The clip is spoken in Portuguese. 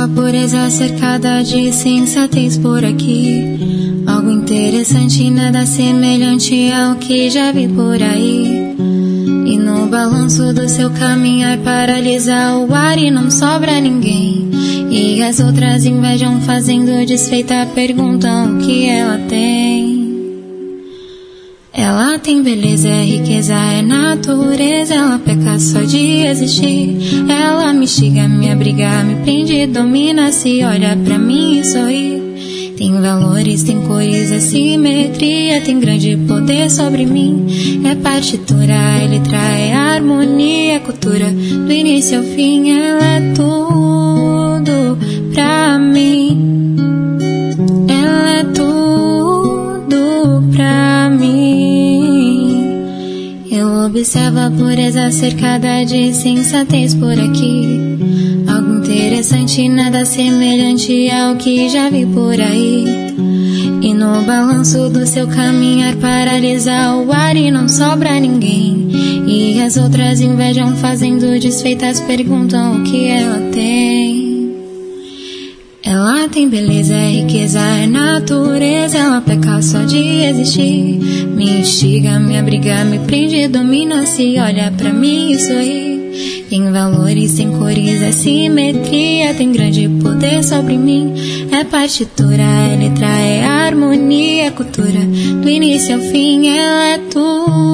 observa a pureza cercada de sensatez por aqui. Algo interessante, nada semelhante ao que já vi por aí. E no balanço do seu caminhar paralisa o ar e não sobra ninguém. E as outras invejam fazendo desfeita, perguntam o que ela tem. Ela tem beleza, é riqueza, é natureza. Ela peca só de existir. Ela me instiga, me abriga, me prende, domina. Se olha pra mim e sorri. Tem valores, tem cores, é simetria. Tem grande poder sobre mim. É partitura, é letra, é harmonia. É cultura, do início ao fim. Ela é tudo pra mim. Ela é tudo pra mim. Eu observo a pureza cercada de sensatez por aqui. Algo interessante, nada semelhante ao que já vi por aí. E no balanço do seu caminhar paralisa o ar e não sobra ninguém. E as outras invejam fazendo desfeitas, perguntam o que ela tem. Ela tem beleza, é riqueza, é natureza. Ela peca só de existir. Me instiga, me abriga, me prende, domina. Se olha pra mim e sorri. Tem valores, tem cores, é simetria. Tem grande poder sobre mim. É partitura, é letra, é harmonia. É cultura, do início ao fim. Ela é tudo